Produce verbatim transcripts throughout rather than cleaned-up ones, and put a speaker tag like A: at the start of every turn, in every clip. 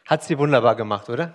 A: Hat sie wunderbar gemacht, oder?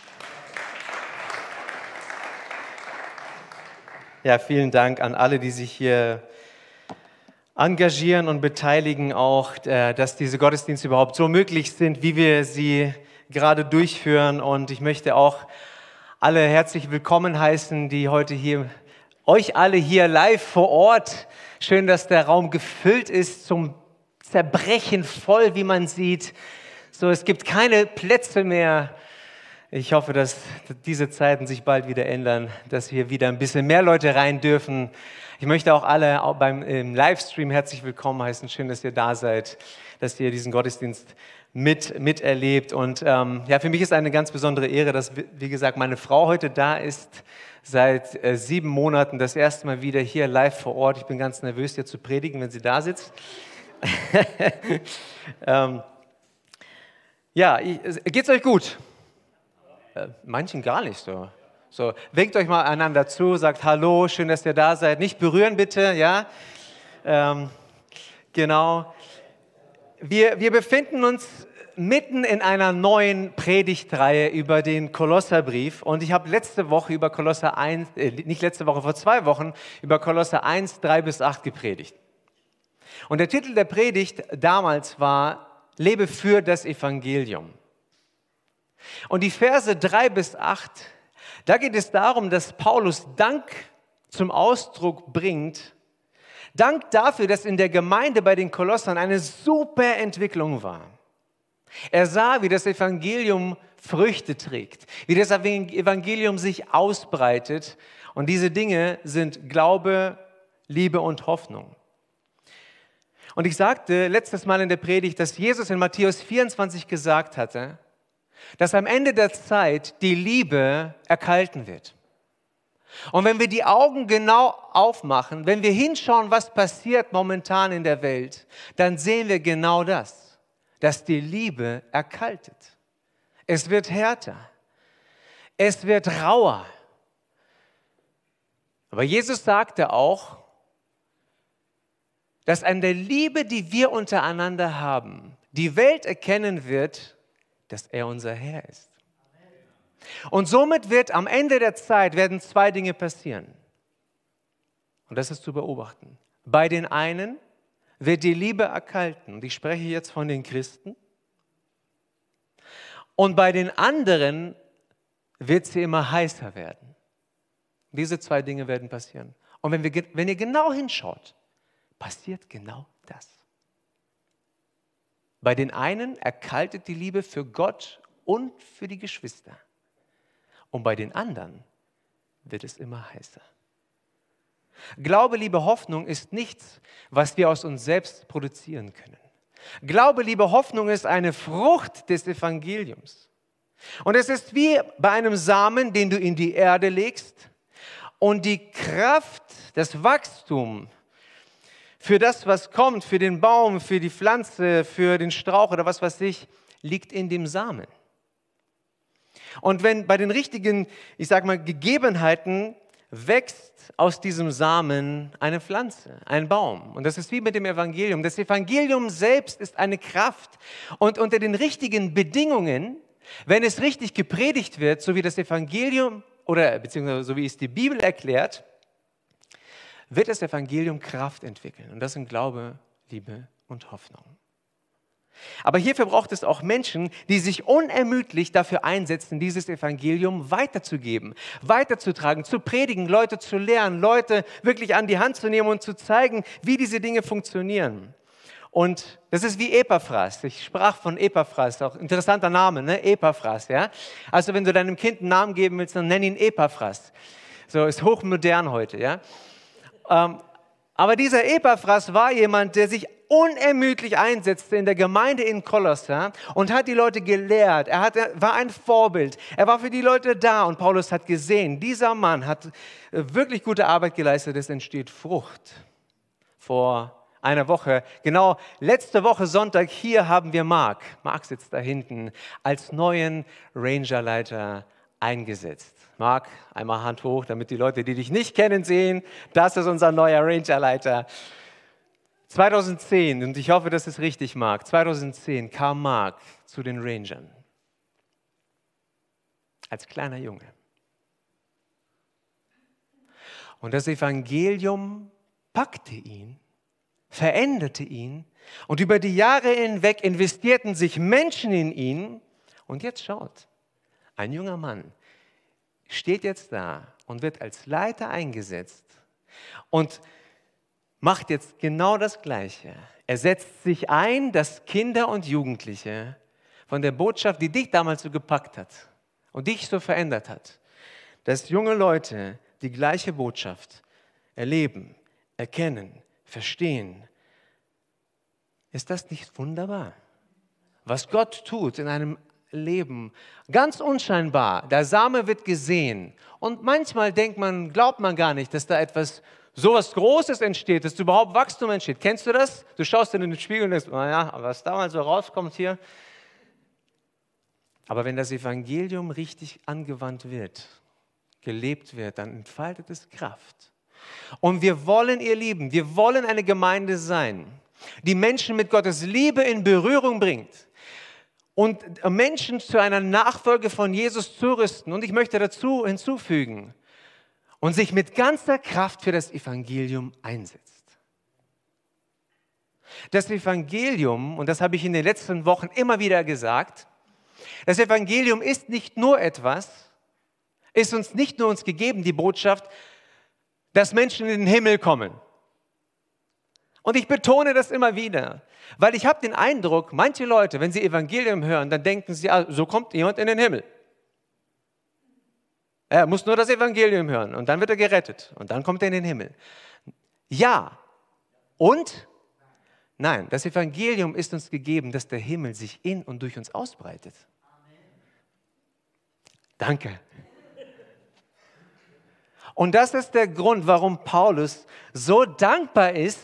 A: Ja, vielen Dank an alle, die sich hier engagieren und beteiligen, auch, dass diese Gottesdienste überhaupt so möglich sind, wie wir sie gerade durchführen. Und ich möchte auch alle herzlich willkommen heißen, die heute hier, euch alle hier live vor Ort. Schön, dass der Raum gefüllt ist, zum Zerbrechen voll, wie man sieht. So, es gibt keine Plätze mehr. Ich hoffe, dass diese Zeiten sich bald wieder ändern, dass hier wieder ein bisschen mehr Leute rein dürfen. Ich möchte auch alle auch beim im Livestream herzlich willkommen heißen. Schön, dass ihr da seid, dass ihr diesen Gottesdienst mit, miterlebt. Und ähm, ja, für mich ist eine ganz besondere Ehre, dass, wie gesagt, meine Frau heute da ist, seit äh, sieben Monaten, das erste Mal wieder hier live vor Ort. Ich bin ganz nervös, hier zu predigen, wenn sie da sitzt. ähm, ja, geht es euch gut? Äh, manchen gar nicht so. So, winkt euch mal einander zu, sagt Hallo, schön, dass ihr da seid. Nicht berühren bitte, ja? Ähm, genau. Wir, wir befinden uns mitten in einer neuen Predigtreihe über den Kolosserbrief. Und ich habe letzte Woche über Kolosser eins, äh, nicht letzte Woche, vor zwei Wochen, über Kolosser eins, drei bis acht gepredigt. Und der Titel der Predigt damals war Lebe für das Evangelium. Und die Verse drei bis acht, da geht es darum, dass Paulus Dank zum Ausdruck bringt. Dank dafür, dass in der Gemeinde bei den Kolossern eine super Entwicklung war. Er sah, wie das Evangelium Früchte trägt, wie das Evangelium sich ausbreitet. Und diese Dinge sind Glaube, Liebe und Hoffnung. Und ich sagte letztes Mal in der Predigt, dass Jesus in Matthäus vierundzwanzig gesagt hatte, dass am Ende der Zeit die Liebe erkalten wird. Und wenn wir die Augen genau aufmachen, wenn wir hinschauen, was passiert momentan in der Welt, dann sehen wir genau das, dass die Liebe erkaltet. Es wird härter. Es wird rauer. Aber Jesus sagte auch, dass an der Liebe, die wir untereinander haben, die Welt erkennen wird, dass er unser Herr ist. Und somit wird am Ende der Zeit werden zwei Dinge passieren. Und das ist zu beobachten. Bei den einen wird die Liebe erkalten. Und ich spreche jetzt von den Christen. Und bei den anderen wird sie immer heißer werden. Diese zwei Dinge werden passieren. Und wenn, wir, wenn ihr genau hinschaut, passiert genau das. Bei den einen erkaltet die Liebe für Gott und für die Geschwister. Und bei den anderen wird es immer heißer. Glaube, Liebe, Hoffnung ist nichts, was wir aus uns selbst produzieren können. Glaube, Liebe, Hoffnung ist eine Frucht des Evangeliums. Und es ist wie bei einem Samen, den du in die Erde legst und die Kraft, das Wachstum für das, was kommt, für den Baum, für die Pflanze, für den Strauch oder was weiß ich, liegt in dem Samen. Und wenn bei den richtigen, ich sage mal, Gegebenheiten wächst aus diesem Samen eine Pflanze, ein Baum. Und das ist wie mit dem Evangelium. Das Evangelium selbst ist eine Kraft. Und unter den richtigen Bedingungen, wenn es richtig gepredigt wird, so wie das Evangelium oder beziehungsweise so wie es die Bibel erklärt, wird das Evangelium Kraft entwickeln. Und das sind Glaube, Liebe und Hoffnung. Aber hierfür braucht es auch Menschen, die sich unermüdlich dafür einsetzen, dieses Evangelium weiterzugeben, weiterzutragen, zu predigen, Leute zu lehren, Leute wirklich an die Hand zu nehmen und zu zeigen, wie diese Dinge funktionieren. Und das ist wie Epaphras. Ich sprach von Epaphras, auch interessanter Name, ne? Epaphras, ja. Also wenn du deinem Kind einen Namen geben willst, dann nenn ihn Epaphras. So ist hochmodern heute, ja. Ähm, aber dieser Epaphras war jemand, der sich unermüdlich einsetzte in der Gemeinde in Kolosser und hat die Leute gelehrt. Er hat, war ein Vorbild. Er war für die Leute da und Paulus hat gesehen, dieser Mann hat wirklich gute Arbeit geleistet. Es entsteht Frucht. Vor einer Woche, genau letzte Woche Sonntag, hier haben wir Mark. Mark sitzt da hinten als neuen Rangerleiter eingesetzt. Mark, einmal Hand hoch, damit die Leute, die dich nicht kennen, sehen, das ist unser neuer Rangerleiter. zweitausendzehn, und ich hoffe, das ist richtig, Mark, zweitausendzehn kam Mark zu den Rangern. als kleiner Junge. Und das Evangelium packte ihn, veränderte ihn und über die Jahre hinweg investierten sich Menschen in ihn. Und jetzt schaut, ein junger Mann steht jetzt da und wird als Leiter eingesetzt und macht jetzt genau das Gleiche. Er setzt sich ein, dass Kinder und Jugendliche von der Botschaft, die dich damals so gepackt hat und dich so verändert hat, dass junge Leute die gleiche Botschaft erleben, erkennen, verstehen. Ist das nicht wunderbar? Was Gott tut in einem Leben, ganz unscheinbar. Der Same wird gesehen. Und manchmal denkt man, glaubt man gar nicht, dass da etwas, so was Großes entsteht, dass überhaupt Wachstum entsteht. Kennst du das? Du schaust in den Spiegel und denkst, naja, was da mal so rauskommt hier. Aber wenn das Evangelium richtig angewandt wird, gelebt wird, dann entfaltet es Kraft. Und wir wollen, ihr Lieben, wir wollen eine Gemeinde sein, die Menschen mit Gottes Liebe in Berührung bringt und Menschen zu einer Nachfolge von Jesus zurüsten. Und ich möchte dazu hinzufügen, und sich mit ganzer Kraft für das Evangelium einsetzt. Das Evangelium, und das habe ich in den letzten Wochen immer wieder gesagt, das Evangelium ist nicht nur etwas, ist uns nicht nur uns gegeben, die Botschaft, dass Menschen in den Himmel kommen. Und ich betone das immer wieder, weil ich habe den Eindruck, manche Leute, wenn sie Evangelium hören, dann denken sie, ah, so kommt jemand in den Himmel. Er muss nur das Evangelium hören und dann wird er gerettet und dann kommt er in den Himmel. Ja und nein, das Evangelium ist uns gegeben, dass der Himmel sich in und durch uns ausbreitet. Danke. Und das ist der Grund, warum Paulus so dankbar ist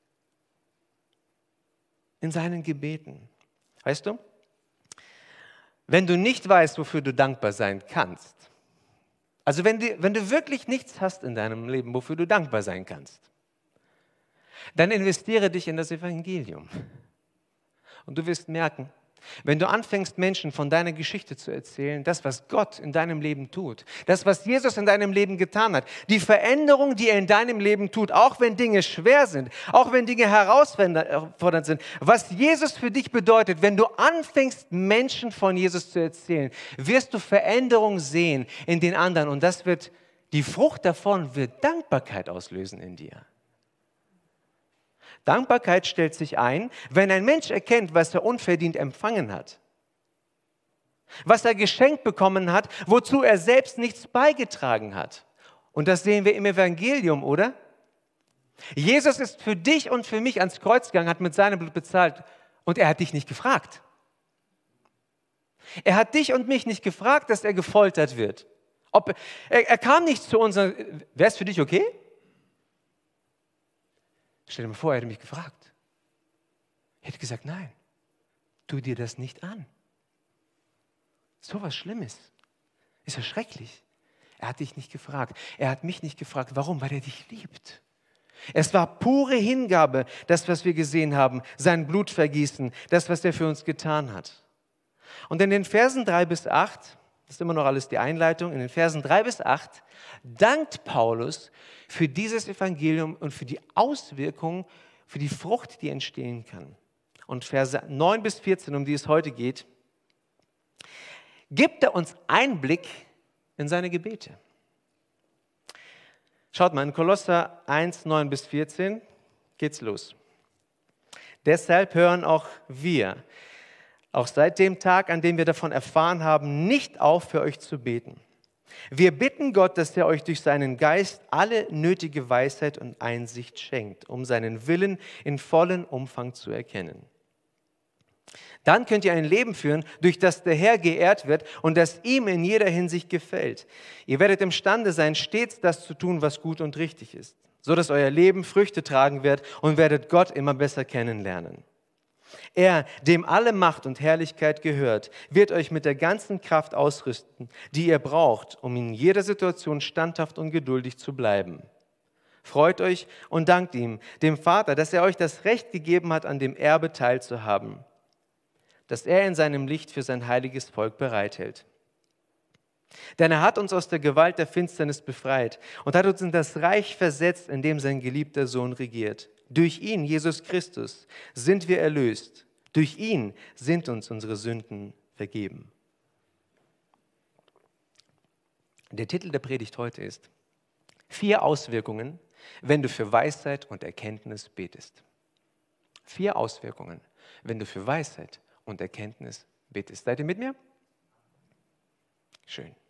A: in seinen Gebeten. Weißt du, wenn du nicht weißt, wofür du dankbar sein kannst, also wenn du, wenn du wirklich nichts hast in deinem Leben, wofür du dankbar sein kannst, dann investiere dich in das Evangelium. Und du wirst merken, wenn du anfängst, Menschen von deiner Geschichte zu erzählen, das, was Gott in deinem Leben tut, das, was Jesus in deinem Leben getan hat, die Veränderung, die er in deinem Leben tut, auch wenn Dinge schwer sind, auch wenn Dinge herausfordernd sind, was Jesus für dich bedeutet, wenn du anfängst, Menschen von Jesus zu erzählen, wirst du Veränderung sehen in den anderen und das wird, die Frucht davon wird Dankbarkeit auslösen in dir. Dankbarkeit stellt sich ein, wenn ein Mensch erkennt, was er unverdient empfangen hat, was er geschenkt bekommen hat, wozu er selbst nichts beigetragen hat. Und das sehen wir im Evangelium, oder? Jesus ist für dich und für mich ans Kreuz gegangen, hat mit seinem Blut bezahlt und er hat dich nicht gefragt. Er hat dich und mich nicht gefragt, dass er gefoltert wird. Ob, er, er kam nicht zu uns, wäre es für dich okay? Stell dir mal vor, er hätte mich gefragt. Ich hätte gesagt, nein, tu dir das nicht an. So was Schlimmes. Ist ja schrecklich. Er hat dich nicht gefragt. Er hat mich nicht gefragt. Warum? Weil er dich liebt. Es war pure Hingabe, das, was wir gesehen haben, sein Blutvergießen, das, was er für uns getan hat. Und in den Versen drei bis acht, das ist immer noch alles die Einleitung, in den Versen drei bis acht dankt Paulus für dieses Evangelium und für die Auswirkungen, für die Frucht, die entstehen kann. Und Verse neun bis vierzehn, um die es heute geht, gibt er uns Einblick in seine Gebete. Schaut mal, in Kolosser eins, neun bis vierzehn geht's los. Deshalb hören auch wir, auch seit dem Tag, an dem wir davon erfahren haben, nicht auf, für euch zu beten. Wir bitten Gott, dass er euch durch seinen Geist alle nötige Weisheit und Einsicht schenkt, um seinen Willen in vollem Umfang zu erkennen. Dann könnt ihr ein Leben führen, durch das der Herr geehrt wird und das ihm in jeder Hinsicht gefällt. Ihr werdet imstande sein, stets das zu tun, was gut und richtig ist, so dass euer Leben Früchte tragen wird und werdet Gott immer besser kennenlernen. Er, dem alle Macht und Herrlichkeit gehört, wird euch mit der ganzen Kraft ausrüsten, die ihr braucht, um in jeder Situation standhaft und geduldig zu bleiben. Freut euch und dankt ihm, dem Vater, dass er euch das Recht gegeben hat, an dem Erbe teilzuhaben, das er in seinem Licht für sein heiliges Volk bereithält. Denn er hat uns aus der Gewalt der Finsternis befreit und hat uns in das Reich versetzt, in dem sein geliebter Sohn regiert. Durch ihn, Jesus Christus, sind wir erlöst. Durch ihn sind uns unsere Sünden vergeben. Der Titel der Predigt heute ist: Vier Auswirkungen, wenn du für Weisheit und Erkenntnis betest. Vier Auswirkungen, wenn du für Weisheit und Erkenntnis betest. Seid ihr mit mir? Schön.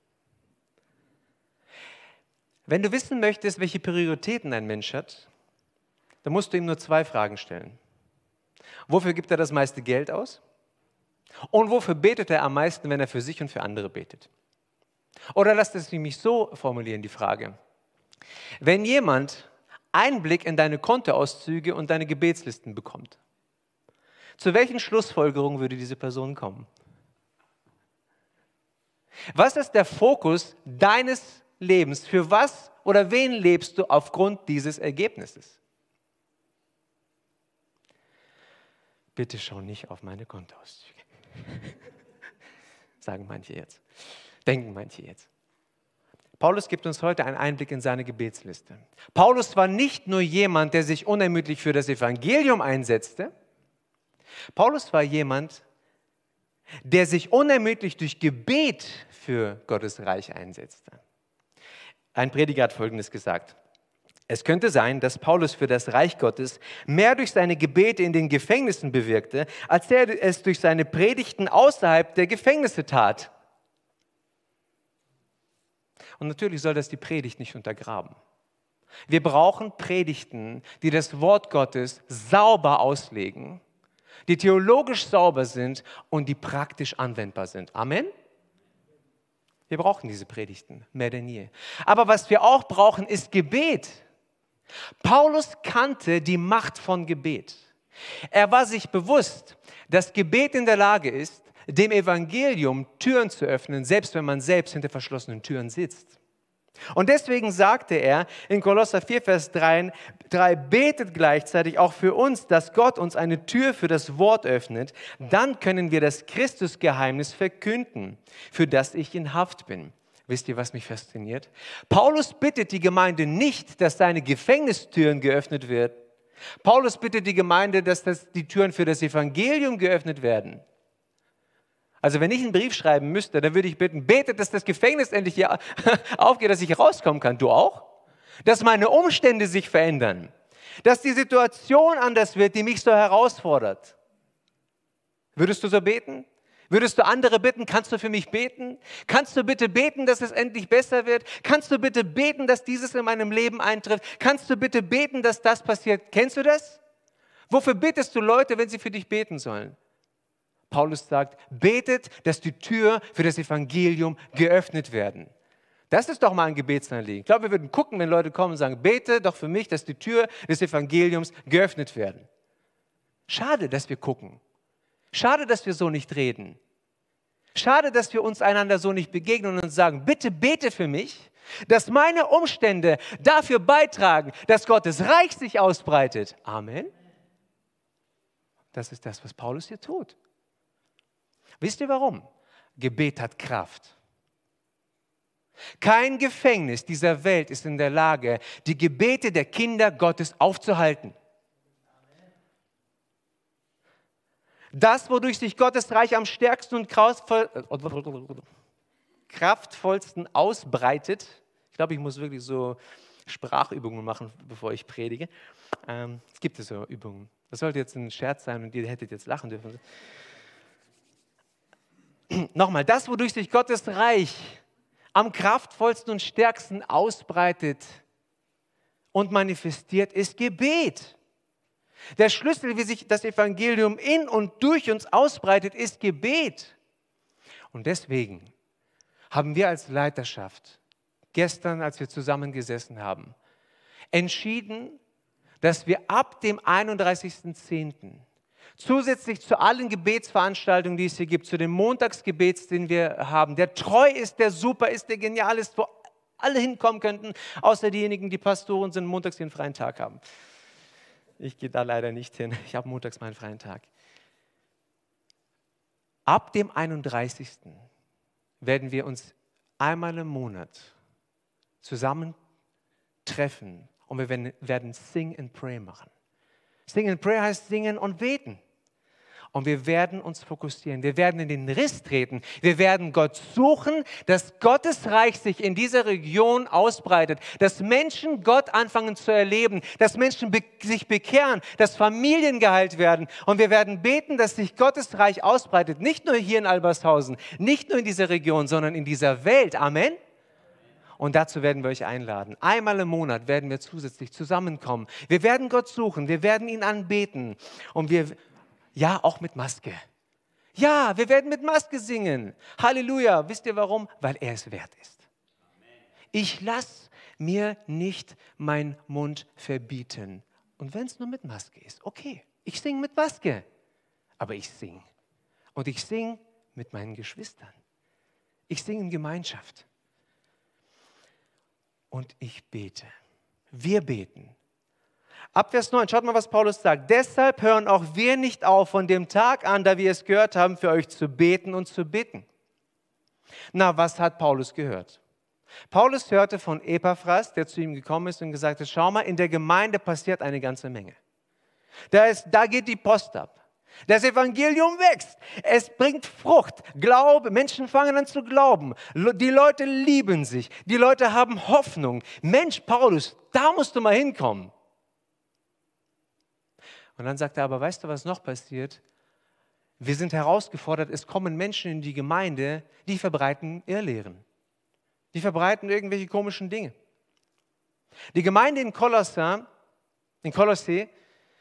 A: Wenn du wissen möchtest, welche Prioritäten ein Mensch hat, dann musst du ihm nur zwei Fragen stellen. Wofür gibt er das meiste Geld aus? Und wofür betet er am meisten, wenn er für sich und für andere betet? Oder lasst es mich so formulieren, die Frage. Wenn jemand Einblick in deine Kontoauszüge und deine Gebetslisten bekommt, zu welchen Schlussfolgerungen würde diese Person kommen? Was ist der Fokus deines Lebens? Für was oder wen lebst du aufgrund dieses Ergebnisses? Bitte schau nicht auf meine Kontoauszüge. Sagen manche jetzt. Denken manche jetzt. Paulus gibt uns heute einen Einblick in seine Gebetsliste. Paulus war nicht nur jemand, der sich unermüdlich für das Evangelium einsetzte. Paulus war jemand, der sich unermüdlich durch Gebet für Gottes Reich einsetzte. Ein Prediger hat Folgendes gesagt: Es könnte sein, dass Paulus für das Reich Gottes mehr durch seine Gebete in den Gefängnissen bewirkte, als er es durch seine Predigten außerhalb der Gefängnisse tat. Und natürlich soll das die Predigt nicht untergraben. Wir brauchen Predigten, die das Wort Gottes sauber auslegen, die theologisch sauber sind und die praktisch anwendbar sind. Amen? Wir brauchen diese Predigten mehr denn je. Aber was wir auch brauchen, ist Gebet. Paulus kannte die Macht von Gebet. Er war sich bewusst, dass Gebet in der Lage ist, dem Evangelium Türen zu öffnen, selbst wenn man selbst hinter verschlossenen Türen sitzt. Und deswegen sagte er in Kolosser vier, Vers drei, betet gleichzeitig auch für uns, dass Gott uns eine Tür für das Wort öffnet. Dann können wir das Christusgeheimnis verkünden, für das ich in Haft bin. Wisst ihr, was mich fasziniert? Paulus bittet die Gemeinde nicht, dass seine Gefängnistüren geöffnet werden. Paulus bittet die Gemeinde, dass das, die Türen für das Evangelium geöffnet werden. Also wenn ich einen Brief schreiben müsste, dann würde ich bitten, betet, dass das Gefängnis endlich hier aufgeht, dass ich rauskommen kann. Du auch? Dass meine Umstände sich verändern. Dass die Situation anders wird, die mich so herausfordert. Würdest du so beten? Würdest du andere bitten, kannst du für mich beten? Kannst du bitte beten, dass es endlich besser wird? Kannst du bitte beten, dass dieses in meinem Leben eintrifft? Kannst du bitte beten, dass das passiert? Kennst du das? Wofür betest du Leute, wenn sie für dich beten sollen? Paulus sagt, betet, dass die Tür für das Evangelium geöffnet werden. Das ist doch mal ein Gebetsanliegen. Ich glaube, wir würden gucken, wenn Leute kommen und sagen, bete doch für mich, dass die Tür des Evangeliums geöffnet werden. Schade, dass wir gucken. Schade, dass wir so nicht reden. Schade, dass wir uns einander so nicht begegnen und uns sagen, bitte bete für mich, dass meine Umstände dafür beitragen, dass Gottes Reich sich ausbreitet. Amen. Das ist das, was Paulus hier tut. Wisst ihr warum? Gebet hat Kraft. Kein Gefängnis dieser Welt ist in der Lage, die Gebete der Kinder Gottes aufzuhalten. Das, wodurch sich Gottes Reich am stärksten und kraftvollsten ausbreitet, ich glaube, ich muss wirklich so Sprachübungen machen, bevor ich predige. Ähm, es gibt so Übungen. Das sollte jetzt ein Scherz sein und ihr hättet jetzt lachen dürfen. Nochmal, das, wodurch sich Gottes Reich am kraftvollsten und stärksten ausbreitet und manifestiert, ist Gebet. Der Schlüssel, wie sich das Evangelium in und durch uns ausbreitet, ist Gebet. Und deswegen haben wir als Leiterschaft gestern, als wir zusammengesessen haben, entschieden, dass wir ab dem einunddreißigsten zehnten zusätzlich zu allen Gebetsveranstaltungen, die es hier gibt, zu dem Montagsgebets, den wir haben, der treu ist, der super ist, der genial ist, wo alle hinkommen könnten, außer diejenigen, die Pastoren sind, montags den freien Tag haben. Ich gehe da leider nicht hin. Ich habe montags meinen freien Tag. Ab dem einunddreißigsten werden wir uns einmal im Monat zusammentreffen und wir werden, werden Sing and Pray machen. Sing and Pray heißt singen und beten. Und wir werden uns fokussieren. Wir werden in den Riss treten. Wir werden Gott suchen, dass Gottes Reich sich in dieser Region ausbreitet. Dass Menschen Gott anfangen zu erleben. Dass Menschen be- sich bekehren. Dass Familien geheilt werden. Und wir werden beten, dass sich Gottes Reich ausbreitet. Nicht nur hier in Albershausen, nicht nur in dieser Region, sondern in dieser Welt. Amen. Und dazu werden wir euch einladen. Einmal im Monat werden wir zusätzlich zusammenkommen. Wir werden Gott suchen. Wir werden ihn anbeten. Und wir Ja, auch mit Maske. Ja, wir werden mit Maske singen. Halleluja. Wisst ihr warum? Weil er es wert ist. Ich lasse mir nicht meinen Mund verbieten. Und wenn es nur mit Maske ist, okay, ich singe mit Maske. Aber ich singe. Und ich singe mit meinen Geschwistern. Ich singe in Gemeinschaft. Und ich bete. Wir beten. Ab Vers neun, schaut mal, was Paulus sagt. Deshalb hören auch wir nicht auf, von dem Tag an, da wir es gehört haben, für euch zu beten und zu bitten. Na, was hat Paulus gehört? Paulus hörte von Epaphras, der zu ihm gekommen ist und gesagt hat, schau mal, in der Gemeinde passiert eine ganze Menge. Da, ist, da geht die Post ab. Das Evangelium wächst. Es bringt Frucht. Glaube, Menschen fangen an zu glauben. Die Leute lieben sich. Die Leute haben Hoffnung. Mensch, Paulus, da musst du mal hinkommen. Und dann sagt er, aber weißt du, was noch passiert? Wir sind herausgefordert, es kommen Menschen in die Gemeinde, die verbreiten Irrlehren. Die verbreiten irgendwelche komischen Dinge. Die Gemeinde in Kolosse, in Kolosse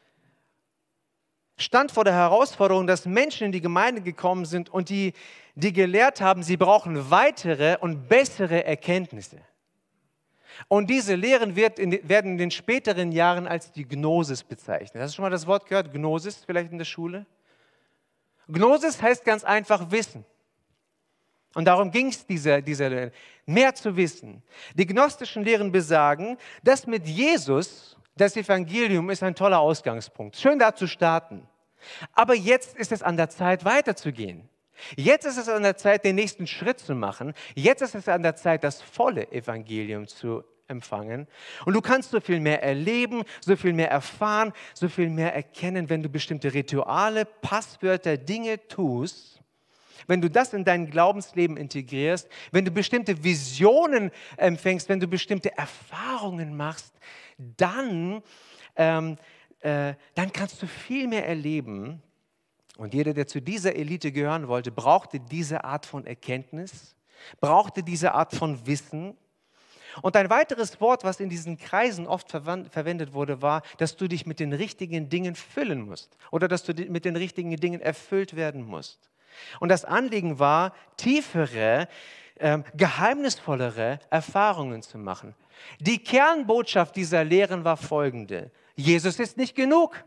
A: stand vor der Herausforderung, dass Menschen in die Gemeinde gekommen sind und die, die gelehrt haben, sie brauchen weitere und bessere Erkenntnisse. Und diese Lehren wird in, werden in den späteren Jahren als die Gnosis bezeichnet. Hast du schon mal das Wort gehört? Gnosis vielleicht in der Schule? Gnosis heißt ganz einfach Wissen. Und darum ging es dieser, dieser mehr zu wissen. Die gnostischen Lehren besagen, dass mit Jesus das Evangelium ist ein toller Ausgangspunkt. Schön da zu starten. Aber jetzt ist es an der Zeit, weiterzugehen. Jetzt ist es an der Zeit, den nächsten Schritt zu machen. Jetzt ist es an der Zeit, das volle Evangelium zu empfangen. Und du kannst so viel mehr erleben, so viel mehr erfahren, so viel mehr erkennen, wenn du bestimmte Rituale, Passwörter, Dinge tust, wenn du das in dein Glaubensleben integrierst, wenn du bestimmte Visionen empfängst, wenn du bestimmte Erfahrungen machst, dann, ähm, äh, dann kannst du viel mehr erleben. Und jeder, der zu dieser Elite gehören wollte, brauchte diese Art von Erkenntnis, brauchte diese Art von Wissen. Und ein weiteres Wort, was in diesen Kreisen oft verwendet wurde, war, dass du dich mit den richtigen Dingen füllen musst oder dass du mit den richtigen Dingen erfüllt werden musst. Und das Anliegen war, tiefere, äh, geheimnisvollere Erfahrungen zu machen. Die Kernbotschaft dieser Lehren war folgende: Jesus ist nicht genug.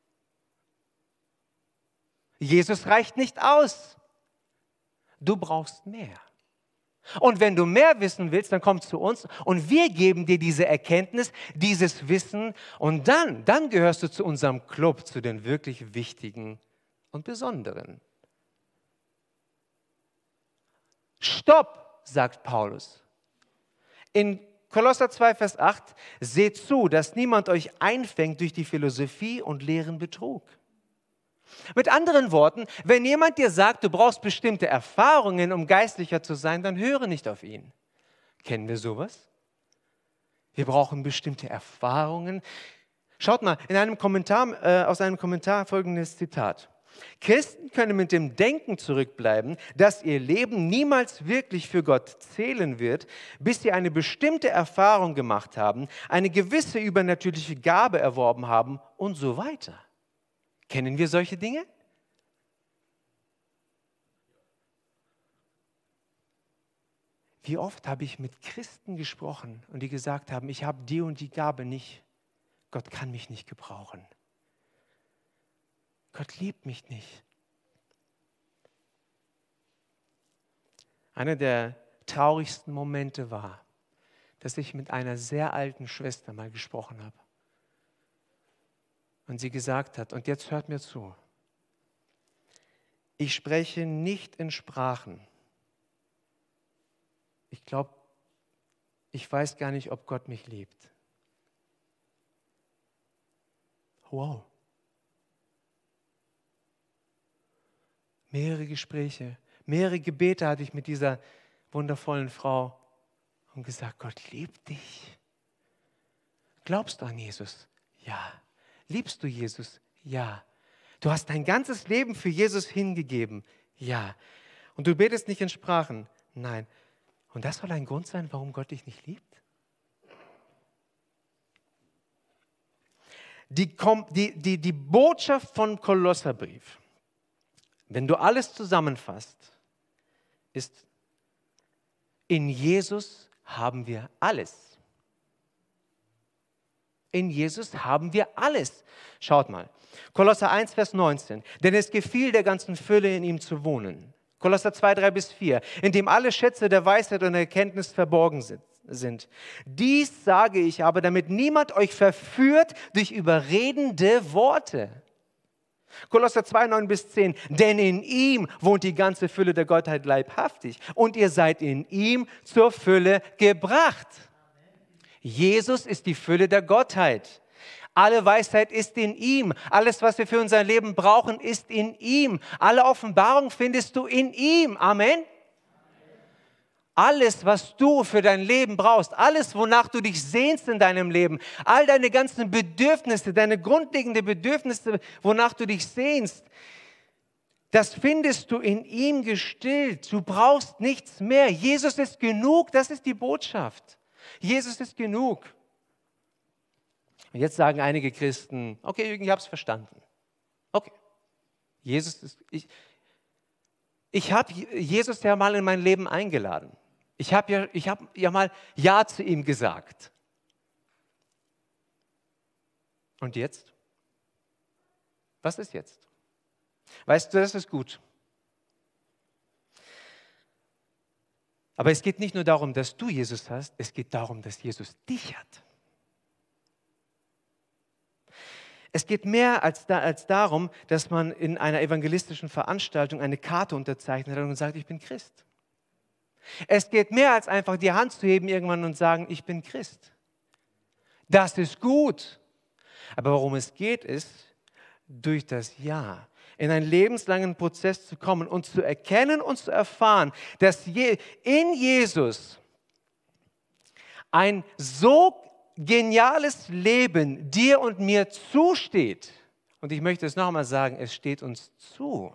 A: Jesus reicht nicht aus. Du brauchst mehr. Und wenn du mehr wissen willst, dann komm zu uns und wir geben dir diese Erkenntnis, dieses Wissen und dann, dann gehörst du zu unserem Club, zu den wirklich wichtigen und besonderen. Stopp, sagt Paulus. In Kolosser zwei, Vers acht, seht zu, dass niemand euch einfängt durch die Philosophie und leeren Betrug. Mit anderen Worten, wenn jemand dir sagt, du brauchst bestimmte Erfahrungen, um geistlicher zu sein, dann höre nicht auf ihn. Kennen wir sowas? Wir brauchen bestimmte Erfahrungen. Schaut mal, in einem Kommentar, äh, aus einem Kommentar folgendes Zitat. Christen können mit dem Denken zurückbleiben, dass ihr Leben niemals wirklich für Gott zählen wird, bis sie eine bestimmte Erfahrung gemacht haben, eine gewisse übernatürliche Gabe erworben haben und so weiter. Kennen wir solche Dinge? Wie oft habe ich mit Christen gesprochen und die gesagt haben, ich habe die und die Gabe nicht. Gott kann mich nicht gebrauchen. Gott liebt mich nicht. Einer der traurigsten Momente war, dass ich mit einer sehr alten Schwester mal gesprochen habe. Und sie gesagt hat, und jetzt hört mir zu, ich spreche nicht in Sprachen, ich glaube, ich weiß gar nicht, ob Gott mich liebt. Wow. Mehrere Gespräche, mehrere Gebete hatte ich mit dieser wundervollen Frau und gesagt, Gott liebt dich. Glaubst du an Jesus? Ja. Liebst du Jesus? Ja. Du hast dein ganzes Leben für Jesus hingegeben? Ja. Und du betest nicht in Sprachen? Nein. Und das soll ein Grund sein, warum Gott dich nicht liebt? Die, die, die, die Botschaft von Kolosserbrief, wenn du alles zusammenfasst, ist, in Jesus haben wir alles. In Jesus haben wir alles. Schaut mal, Kolosser eins, Vers neunzehn. Denn es gefiel der ganzen Fülle, in ihm zu wohnen. Kolosser zwei, drei bis vier. In dem alle Schätze der Weisheit und der Erkenntnis verborgen sind. Dies sage ich aber, damit niemand euch verführt durch überredende Worte. Kolosser zwei, neun bis zehn. Denn in ihm wohnt die ganze Fülle der Gottheit leibhaftig. Und ihr seid in ihm zur Fülle gebracht. Jesus ist die Fülle der Gottheit. Alle Weisheit ist in ihm. Alles, was wir für unser Leben brauchen, ist in ihm. Alle Offenbarung findest du in ihm. Amen. Alles, was du für dein Leben brauchst, alles, wonach du dich sehnst in deinem Leben, all deine ganzen Bedürfnisse, deine grundlegenden Bedürfnisse, wonach du dich sehnst, das findest du in ihm gestillt. Du brauchst nichts mehr. Jesus ist genug, das ist die Botschaft. Jesus ist genug. Und jetzt sagen einige Christen, okay, Jürgen, ich habe es verstanden. Okay, Jesus ist, ich, ich habe Jesus ja mal in mein Leben eingeladen. Ich habe ja, ich hab ja mal Ja zu ihm gesagt. Und jetzt? Was ist jetzt? Weißt du, das ist gut. Aber es geht nicht nur darum, dass du Jesus hast, es geht darum, dass Jesus dich hat. Es geht mehr als, da, als darum, dass man in einer evangelistischen Veranstaltung eine Karte unterzeichnet hat und sagt, ich bin Christ. Es geht mehr als einfach die Hand zu heben irgendwann und sagen, ich bin Christ. Das ist gut. Aber worum es geht, ist, durch das Ja in einen lebenslangen Prozess zu kommen und zu erkennen und zu erfahren, dass in Jesus ein so geniales Leben dir und mir zusteht. Und ich möchte es noch einmal sagen, es steht uns zu.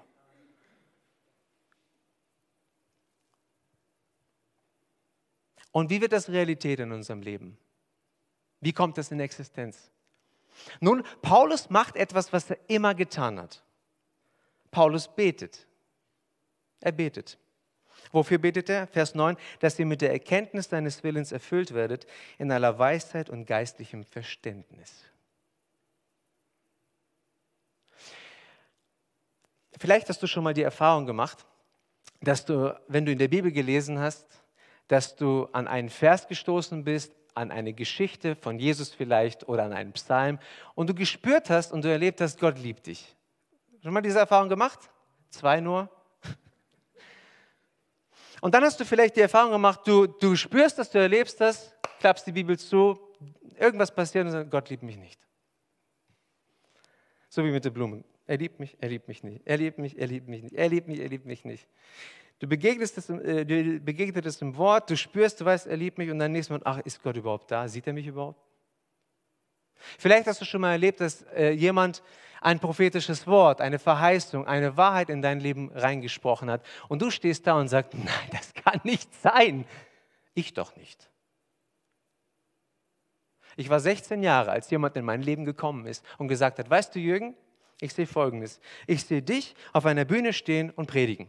A: Und wie wird das Realität in unserem Leben? Wie kommt das in Existenz? Nun, Paulus macht etwas, was er immer getan hat. Paulus betet. Er betet. Wofür betet er? Vers neun, dass ihr mit der Erkenntnis deines Willens erfüllt werdet, in aller Weisheit und geistlichem Verständnis. Vielleicht hast du schon mal die Erfahrung gemacht, dass du, wenn du in der Bibel gelesen hast, dass du an einen Vers gestoßen bist, an eine Geschichte von Jesus vielleicht oder an einen Psalm und du gespürt hast und du erlebt hast, Gott liebt dich. Schon mal diese Erfahrung gemacht? Zwei nur? Und dann hast du vielleicht die Erfahrung gemacht, du, du spürst das, du erlebst das, klappst die Bibel zu, irgendwas passiert und sagst, Gott liebt mich nicht. So wie mit den Blumen. Er liebt mich, er liebt mich nicht. Er liebt mich, er liebt mich nicht. Er liebt mich, er liebt mich nicht. Du begegnest es, äh, du begegnest es im Wort, du spürst, du weißt, er liebt mich und dann nächstes Mal, ach, ist Gott überhaupt da? Sieht er mich überhaupt? Vielleicht hast du schon mal erlebt, dass äh, jemand ein prophetisches Wort, eine Verheißung, eine Wahrheit in dein Leben reingesprochen hat und du stehst da und sagst, nein, das kann nicht sein. Ich doch nicht. Ich war sechzehn Jahre, als jemand in mein Leben gekommen ist und gesagt hat, weißt du Jürgen, ich sehe Folgendes. Ich sehe dich auf einer Bühne stehen und predigen.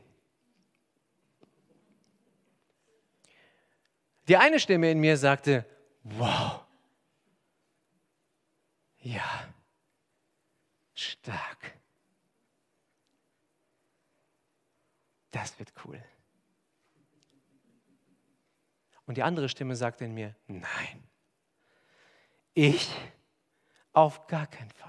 A: Die eine Stimme in mir sagte, wow, ja, stark. Das wird cool. Und die andere Stimme sagte in mir, nein, ich auf gar keinen Fall.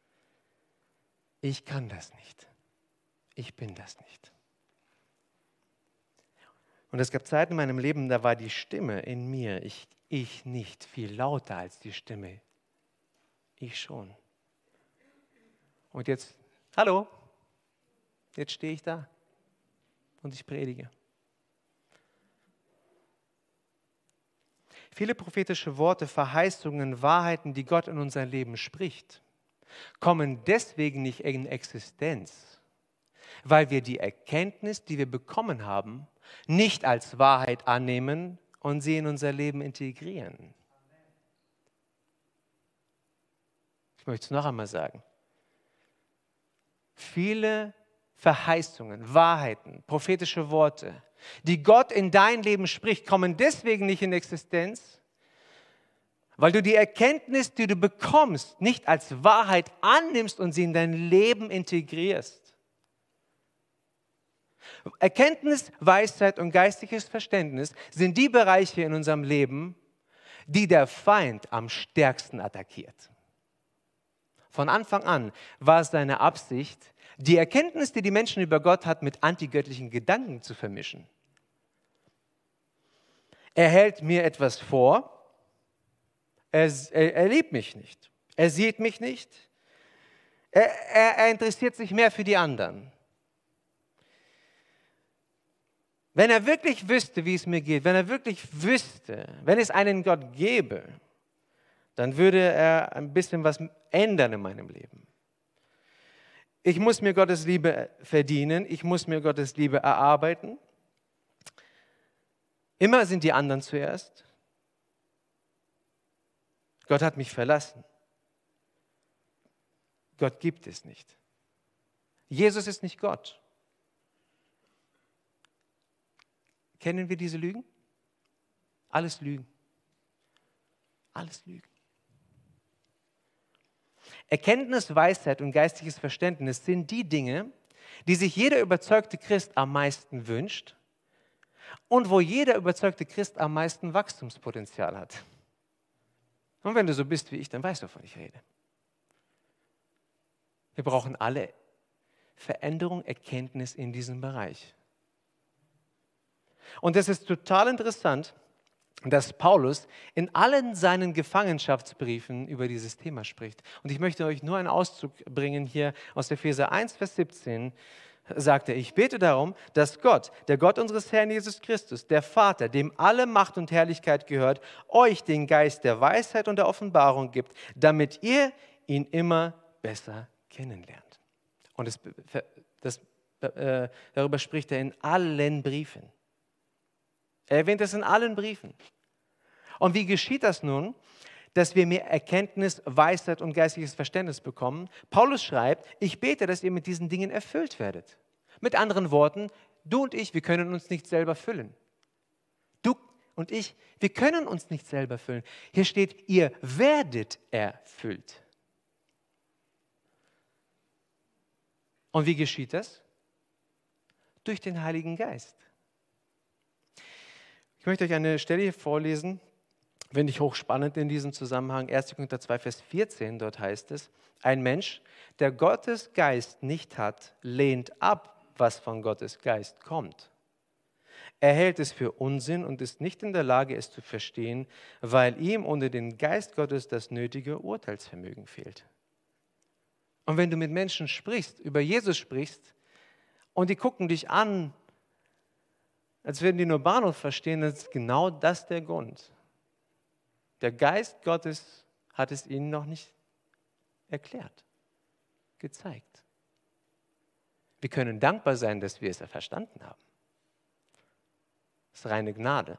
A: Ich kann das nicht. Ich bin das nicht. Und es gab Zeiten in meinem Leben, da war die Stimme in mir, ich, ich nicht viel lauter als die Stimme. Ich schon. Und jetzt, hallo, jetzt stehe ich da und ich predige. Viele prophetische Worte, Verheißungen, Wahrheiten, die Gott in unser Leben spricht, kommen deswegen nicht in Existenz, weil wir die Erkenntnis, die wir bekommen haben, nicht als Wahrheit annehmen und sie in unser Leben integrieren. Ich möchte es noch einmal sagen. Viele Verheißungen, Wahrheiten, prophetische Worte, die Gott in dein Leben spricht, kommen deswegen nicht in Existenz, weil du die Erkenntnis, die du bekommst, nicht als Wahrheit annimmst und sie in dein Leben integrierst. Erkenntnis, Weisheit und geistiges Verständnis sind die Bereiche in unserem Leben, die der Feind am stärksten attackiert. Von Anfang an war es seine Absicht, die Erkenntnis, die die Menschen über Gott hat, mit antigöttlichen Gedanken zu vermischen. Er hält mir etwas vor, er, er, er liebt mich nicht, er sieht mich nicht, er, er, er interessiert sich mehr für die anderen. Wenn er wirklich wüsste, wie es mir geht, wenn er wirklich wüsste, wenn es einen Gott gäbe, dann würde er ein bisschen was ändern in meinem Leben. Ich muss mir Gottes Liebe verdienen, ich muss mir Gottes Liebe erarbeiten. Immer sind die anderen zuerst. Gott hat mich verlassen. Gott gibt es nicht. Jesus ist nicht Gott. Kennen wir diese Lügen? Alles Lügen. Alles Lügen. Erkenntnis, Weisheit und geistiges Verständnis sind die Dinge, die sich jeder überzeugte Christ am meisten wünscht und wo jeder überzeugte Christ am meisten Wachstumspotenzial hat. Und wenn du so bist wie ich, dann weißt du, wovon ich rede. Wir brauchen alle Veränderung, Erkenntnis in diesem Bereich. Und es ist total interessant, dass Paulus in allen seinen Gefangenschaftsbriefen über dieses Thema spricht. Und ich möchte euch nur einen Auszug bringen hier aus Epheser eins, Vers siebzehn, sagt er, ich bete darum, dass Gott, der Gott unseres Herrn Jesus Christus, der Vater, dem alle Macht und Herrlichkeit gehört, euch den Geist der Weisheit und der Offenbarung gibt, damit ihr ihn immer besser kennenlernt. Und das, das, äh, darüber spricht er in allen Briefen. Er erwähnt es in allen Briefen. Und wie geschieht das nun, dass wir mehr Erkenntnis, Weisheit und geistiges Verständnis bekommen? Paulus schreibt, ich bete, dass ihr mit diesen Dingen erfüllt werdet. Mit anderen Worten, du und ich, wir können uns nicht selber füllen. Du und ich, wir können uns nicht selber füllen. Hier steht, ihr werdet erfüllt. Und wie geschieht das? Durch den Heiligen Geist. Ich möchte euch eine Stelle hier vorlesen, finde ich hochspannend in diesem Zusammenhang. erster Korinther zwei, Vers vierzehn, dort heißt es, ein Mensch, der Gottes Geist nicht hat, lehnt ab, was von Gottes Geist kommt. Er hält es für Unsinn und ist nicht in der Lage, es zu verstehen, weil ihm ohne den Geist Gottes das nötige Urteilsvermögen fehlt. Und wenn du mit Menschen sprichst, über Jesus sprichst, und die gucken dich an, als würden die nur Bahnhof verstehen, dann ist genau das der Grund. Der Geist Gottes hat es ihnen noch nicht erklärt, gezeigt. Wir können dankbar sein, dass wir es verstanden haben. Das ist reine Gnade.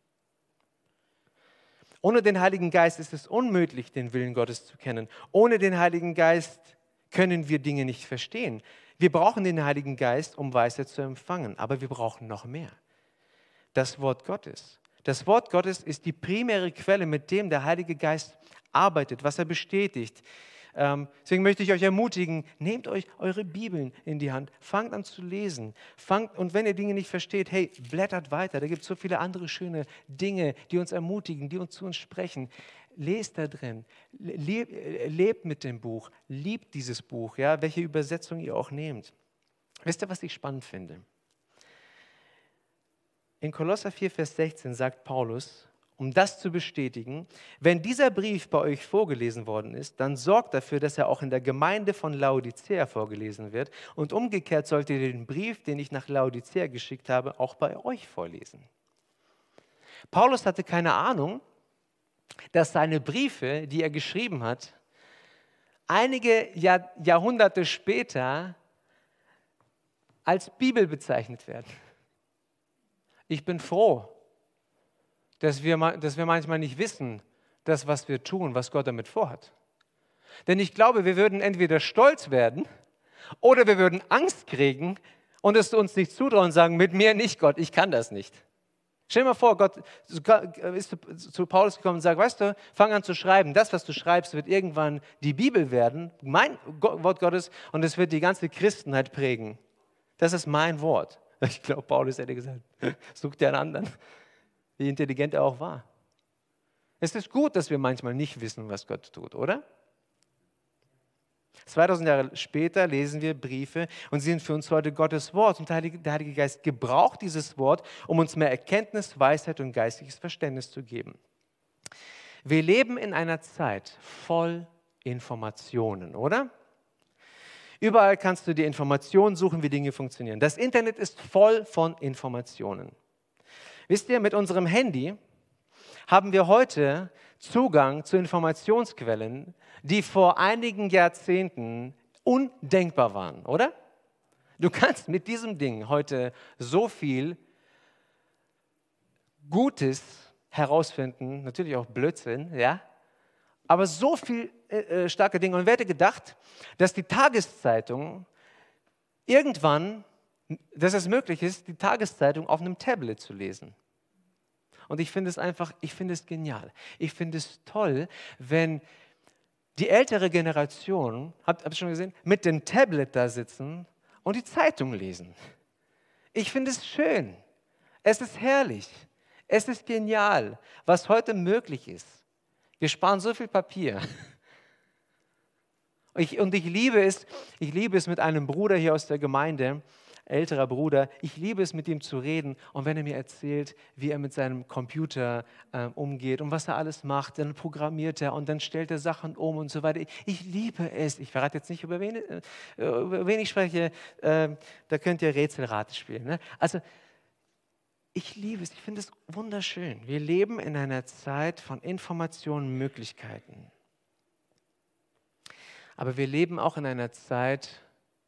A: Ohne den Heiligen Geist ist es unmöglich, den Willen Gottes zu kennen. Ohne den Heiligen Geist können wir Dinge nicht verstehen. Wir brauchen den Heiligen Geist, um Weisheit zu empfangen, aber wir brauchen noch mehr. Das Wort Gottes. Das Wort Gottes ist die primäre Quelle, mit dem der Heilige Geist arbeitet, was er bestätigt. Ähm, deswegen möchte ich euch ermutigen, nehmt euch eure Bibeln in die Hand, fangt an zu lesen. Fangt, und wenn ihr Dinge nicht versteht, hey, blättert weiter. Da gibt es so viele andere schöne Dinge, die uns ermutigen, die uns zu uns sprechen. Lest da drin, lebt, lebt mit dem Buch, liebt dieses Buch, ja, welche Übersetzung ihr auch nehmt. Wisst ihr, was ich spannend finde? In Kolosser vier, Vers sechzehn sagt Paulus, um das zu bestätigen: Wenn dieser Brief bei euch vorgelesen worden ist, dann sorgt dafür, dass er auch in der Gemeinde von Laodicea vorgelesen wird. Und umgekehrt sollt ihr den Brief, den ich nach Laodicea geschickt habe, auch bei euch vorlesen. Paulus hatte keine Ahnung, dass seine Briefe, die er geschrieben hat, einige Jahr, Jahrhunderte später als Bibel bezeichnet werden. Ich bin froh, dass wir, dass wir manchmal nicht wissen, das, was wir tun, was Gott damit vorhat. Denn ich glaube, wir würden entweder stolz werden oder wir würden Angst kriegen und es uns nicht zutrauen und sagen, mit mir nicht, Gott, ich kann das nicht. Stell dir mal vor, Gott ist zu Paulus gekommen und sagt, weißt du, fang an zu schreiben. Das, was du schreibst, wird irgendwann die Bibel werden, mein Wort Gottes, und es wird die ganze Christenheit prägen. Das ist mein Wort. Ich glaube, Paulus hätte gesagt, such dir einen anderen, wie intelligent er auch war. Es ist gut, dass wir manchmal nicht wissen, was Gott tut, oder? zweitausend Jahre später lesen wir Briefe und sie sind für uns heute Gottes Wort. Und der Heilige, der Heilige Geist gebraucht dieses Wort, um uns mehr Erkenntnis, Weisheit und geistiges Verständnis zu geben. Wir leben in einer Zeit voll Informationen, oder? Überall kannst du dir Informationen suchen, wie Dinge funktionieren. Das Internet ist voll von Informationen. Wisst ihr, mit unserem Handy haben wir heute Zugang zu Informationsquellen, die vor einigen Jahrzehnten undenkbar waren, oder? Du kannst mit diesem Ding heute so viel Gutes herausfinden, natürlich auch Blödsinn, ja? Aber so viel äh, starke Dinge. Und wer hätte gedacht, dass die Tageszeitung irgendwann, dass es möglich ist, die Tageszeitung auf einem Tablet zu lesen. Und ich finde es einfach, ich finde es genial. Ich finde es toll, wenn die ältere Generation, habt ihr schon gesehen, mit dem Tablet da sitzen und die Zeitung lesen. Ich finde es schön. Es ist herrlich. Es ist genial, was heute möglich ist. Wir sparen so viel Papier. Ich, und ich liebe es, ich liebe es mit einem Bruder hier aus der Gemeinde, älterer Bruder, ich liebe es, mit ihm zu reden. Und wenn er mir erzählt, wie er mit seinem Computer äh, umgeht und was er alles macht, dann programmiert er und dann stellt er Sachen um und so weiter. Ich, ich liebe es. Ich verrate jetzt nicht, über wen, äh, über wen ich spreche. Äh, da könnt ihr Rätselrate spielen. Ne? Also, ich liebe es. Ich finde es wunderschön. Wir leben in einer Zeit von Informationen und Möglichkeiten. Aber wir leben auch in einer Zeit,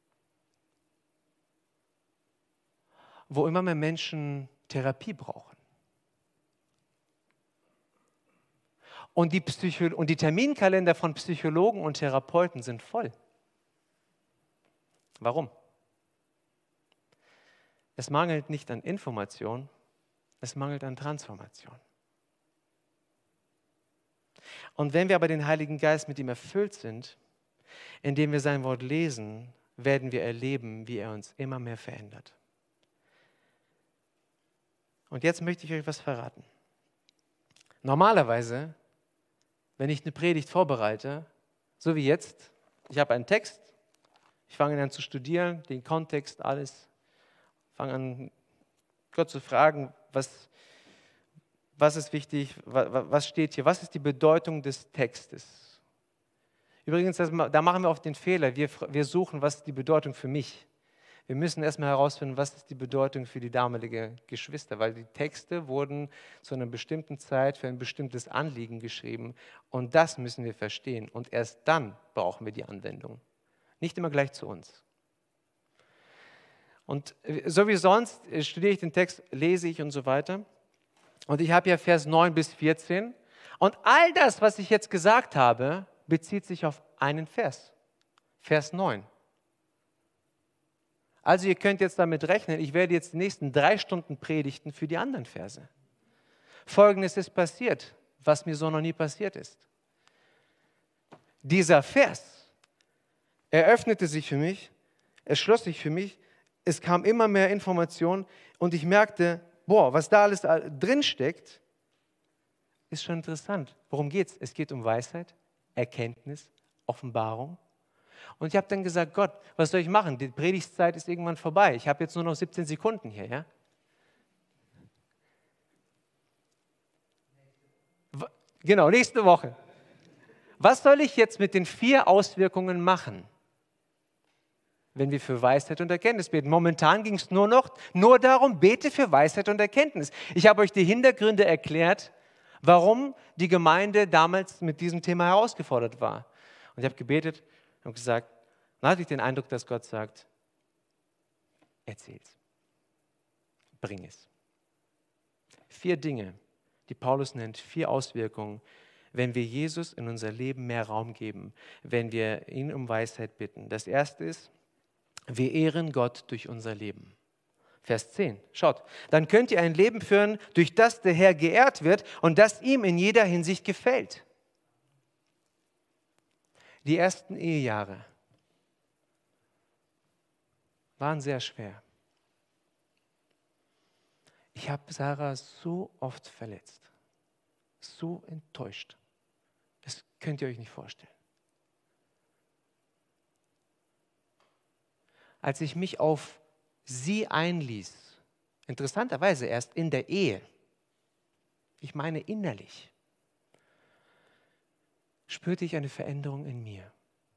A: wo immer mehr Menschen Therapie brauchen. Und die, Psycho- und die Terminkalender von Psychologen und Therapeuten sind voll. Warum? Es mangelt nicht an Information, es mangelt an Transformation. Und wenn wir aber den Heiligen Geist mit ihm erfüllt sind, indem wir sein Wort lesen, werden wir erleben, wie er uns immer mehr verändert. Und jetzt möchte ich euch was verraten. Normalerweise, wenn ich eine Predigt vorbereite, so wie jetzt, ich habe einen Text, ich fange an zu studieren, den Kontext, alles, fange an, Gott zu fragen, was, was ist wichtig, was, was steht hier, was ist die Bedeutung des Textes. Übrigens, das, da machen wir oft den Fehler, wir, wir suchen, was ist die Bedeutung für mich. Wir müssen erstmal herausfinden, was ist die Bedeutung für die damalige Geschwister, weil die Texte wurden zu einer bestimmten Zeit für ein bestimmtes Anliegen geschrieben und das müssen wir verstehen und erst dann brauchen wir die Anwendung. Nicht immer gleich zu uns. Und so wie sonst studiere ich den Text, lese ich und so weiter und ich habe ja Vers neun bis vierzehn und all das, was ich jetzt gesagt habe, bezieht sich auf einen Vers, Vers neun. Also ihr könnt jetzt damit rechnen, ich werde jetzt die nächsten drei Stunden predigten für die anderen Verse. Folgendes ist passiert, was mir so noch nie passiert ist. Dieser Vers eröffnete sich für mich, es schloss sich für mich, es kam immer mehr Information und ich merkte, boah, was da alles drin steckt, ist schon interessant. Worum geht es? Es geht um Weisheit, Erkenntnis, Offenbarung. Und ich habe dann gesagt, Gott, was soll ich machen? Die Predigtzeit ist irgendwann vorbei. Ich habe jetzt nur noch siebzehn Sekunden hier. Ja? Genau, nächste Woche. Was soll ich jetzt mit den vier Auswirkungen machen, wenn wir für Weisheit und Erkenntnis beten? Momentan ging es nur noch nur darum, bete für Weisheit und Erkenntnis. Ich habe euch die Hintergründe erklärt, warum die Gemeinde damals mit diesem Thema herausgefordert war. Und ich habe gebetet und gesagt, dann hatte ich den Eindruck, dass Gott sagt, erzähl's, bring es. Vier Dinge, die Paulus nennt, vier Auswirkungen, wenn wir Jesus in unser Leben mehr Raum geben, wenn wir ihn um Weisheit bitten. Das erste ist, wir ehren Gott durch unser Leben. Vers zehn, schaut, dann könnt ihr ein Leben führen, durch das der Herr geehrt wird und das ihm in jeder Hinsicht gefällt. Die ersten Ehejahre waren sehr schwer. Ich habe Sarah so oft verletzt, so enttäuscht. Das könnt ihr euch nicht vorstellen. Als ich mich auf sie einließ, interessanterweise erst in der Ehe, ich meine innerlich, spürte ich eine Veränderung in mir.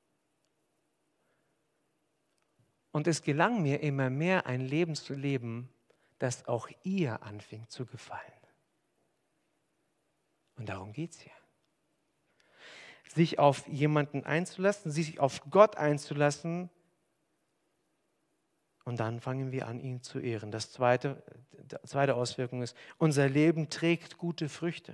A: Und es gelang mir immer mehr, ein Leben zu leben, das auch ihr anfing zu gefallen. Und darum geht es hier. Sich auf jemanden einzulassen, sich auf Gott einzulassen, und dann fangen wir an, ihn zu ehren. Das zweite, die zweite Auswirkung ist, unser Leben trägt gute Früchte.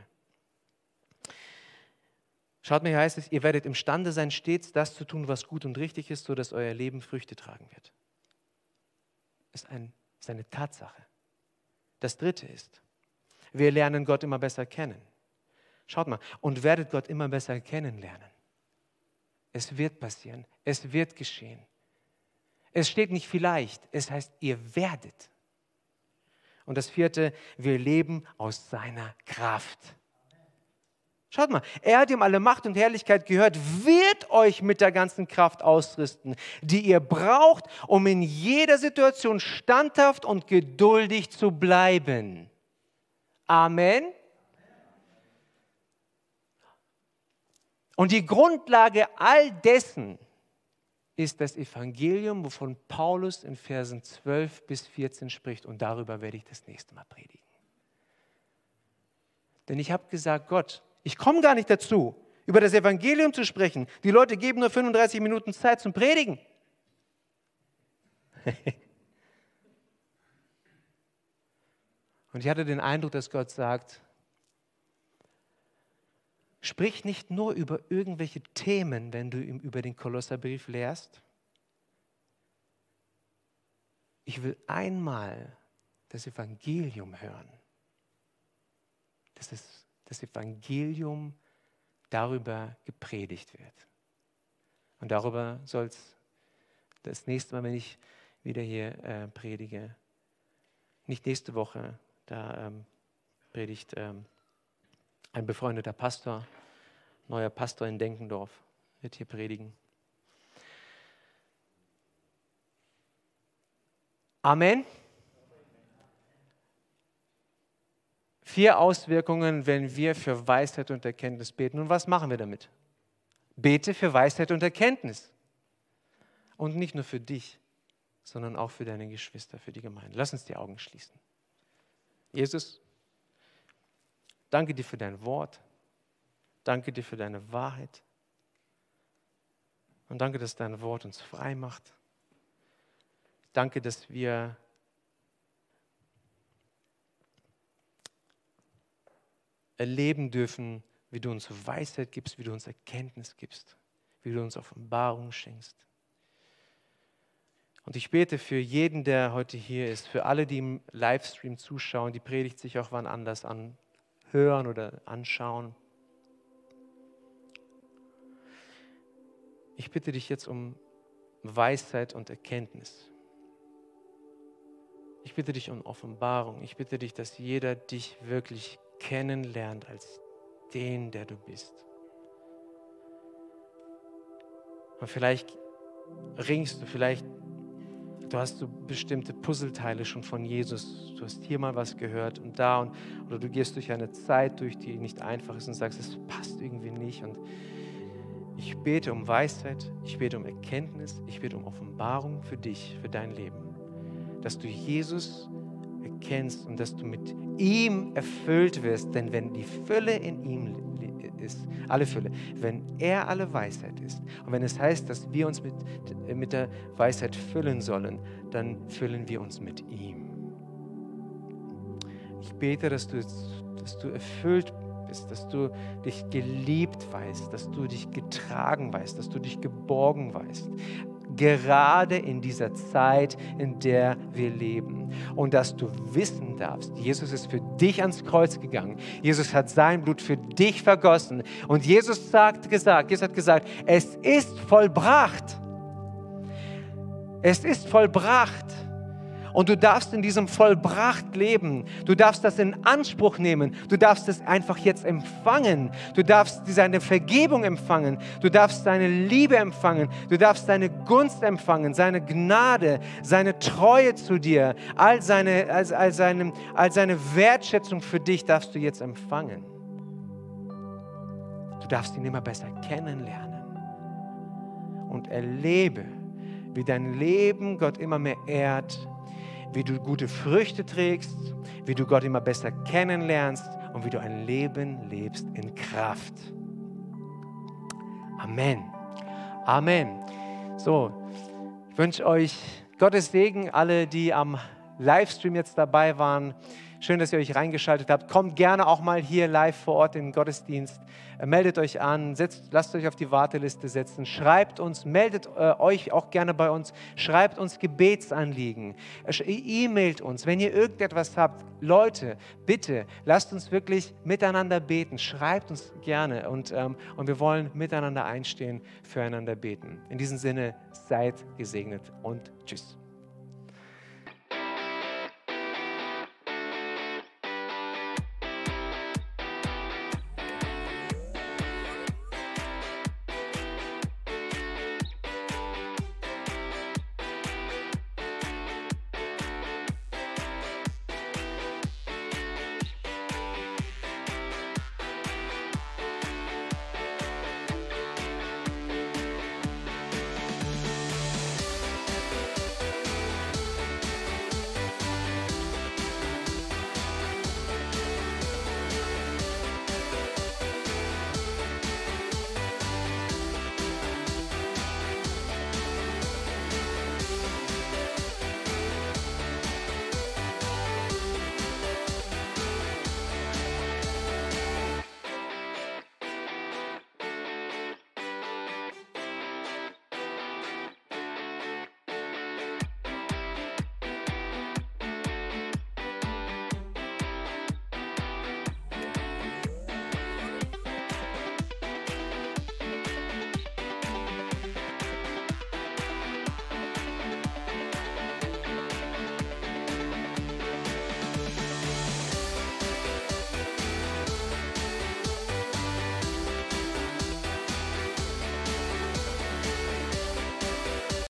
A: Schaut mal, hier heißt es, ihr werdet imstande sein, stets das zu tun, was gut und richtig ist, sodass euer Leben Früchte tragen wird. Das ist, ein, ist eine Tatsache. Das dritte ist, wir lernen Gott immer besser kennen. Schaut mal, und werdet Gott immer besser kennenlernen. Es wird passieren, es wird geschehen. Es steht nicht vielleicht, es heißt, ihr werdet. Und das vierte, wir leben aus seiner Kraft. Schaut mal, er, dem alle Macht und Herrlichkeit gehört, wird euch mit der ganzen Kraft ausrüsten, die ihr braucht, um in jeder Situation standhaft und geduldig zu bleiben. Amen. Und die Grundlage all dessen ist das Evangelium, wovon Paulus in Versen zwölf bis vierzehn spricht. Und darüber werde ich das nächste Mal predigen. Denn ich habe gesagt, Gott, ich komme gar nicht dazu, über das Evangelium zu sprechen. Die Leute geben nur fünfunddreißig Minuten Zeit zum Predigen. Und ich hatte den Eindruck, dass Gott sagt, sprich nicht nur über irgendwelche Themen, wenn du über den Kolosserbrief lehrst. Ich will einmal das Evangelium hören. Dass es, das Evangelium darüber gepredigt wird. Und darüber soll es das nächste Mal, wenn ich wieder hier äh, predige, nicht nächste Woche, da ähm, predigt ähm, ein befreundeter Pastor, neuer Pastor in Denkendorf, wird hier predigen. Amen. Vier Auswirkungen, wenn wir für Weisheit und Erkenntnis beten. Und was machen wir damit? Bete für Weisheit und Erkenntnis. Und nicht nur für dich, sondern auch für deine Geschwister, für die Gemeinde. Lass uns die Augen schließen. Jesus, danke dir für dein Wort. Danke dir für deine Wahrheit. Und danke, dass dein Wort uns frei macht. Danke, dass wir erleben dürfen, wie du uns Weisheit gibst, wie du uns Erkenntnis gibst, wie du uns Offenbarung schenkst. Und ich bete für jeden, der heute hier ist, für alle, die im Livestream zuschauen, die Predigt sich auch wann anders anhören oder anschauen. Ich bitte dich jetzt um Weisheit und Erkenntnis. Ich bitte dich um Offenbarung. Ich bitte dich, dass jeder dich wirklich kennenlernt als den, der du bist. Und vielleicht ringst du, vielleicht du hast so bestimmte Puzzleteile schon von Jesus. Du hast hier mal was gehört und da. Und, oder du gehst durch eine Zeit durch, die nicht einfach ist und sagst, es passt irgendwie nicht. Und ich bete um Weisheit, ich bete um Erkenntnis, ich bete um Offenbarung für dich, für dein Leben. Dass du Jesus erkennst und dass du mit ihm erfüllt wirst. Denn wenn die Fülle in ihm ist, alle Fülle, wenn er alle Weisheit ist und wenn es heißt, dass wir uns mit, mit der Weisheit füllen sollen, dann füllen wir uns mit ihm. Ich bete, dass du, dass du erfüllt bist, dass du dich geliebt weißt, dass du dich getragen weißt, dass du dich geborgen weißt. Gerade in dieser Zeit, in der wir leben. Und dass du wissen darfst, Jesus ist für dich ans Kreuz gegangen. Jesus hat sein Blut für dich vergossen. Und Jesus sagt, gesagt, Jesus hat gesagt, es ist vollbracht. Es ist vollbracht. Und du darfst in diesem Vollbracht leben. Du darfst das in Anspruch nehmen. Du darfst es einfach jetzt empfangen. Du darfst seine Vergebung empfangen. Du darfst seine Liebe empfangen. Du darfst seine Gunst empfangen, seine Gnade, seine Treue zu dir. All seine, all, all seine, all seine Wertschätzung für dich darfst du jetzt empfangen. Du darfst ihn immer besser kennenlernen. Und erlebe, wie dein Leben Gott immer mehr ehrt, wie du gute Früchte trägst, wie du Gott immer besser kennenlernst und wie du ein Leben lebst in Kraft. Amen. Amen. So, ich wünsche euch Gottes Segen, alle, die am Livestream jetzt dabei waren. Schön, dass ihr euch reingeschaltet habt. Kommt gerne auch mal hier live vor Ort in den Gottesdienst. Meldet euch an, setzt, lasst euch auf die Warteliste setzen. Schreibt uns, meldet äh, euch auch gerne bei uns. Schreibt uns Gebetsanliegen. E-mailt uns, wenn ihr irgendetwas habt. Leute, bitte, lasst uns wirklich miteinander beten. Schreibt uns gerne und, ähm, und wir wollen miteinander einstehen, füreinander beten. In diesem Sinne, seid gesegnet und tschüss.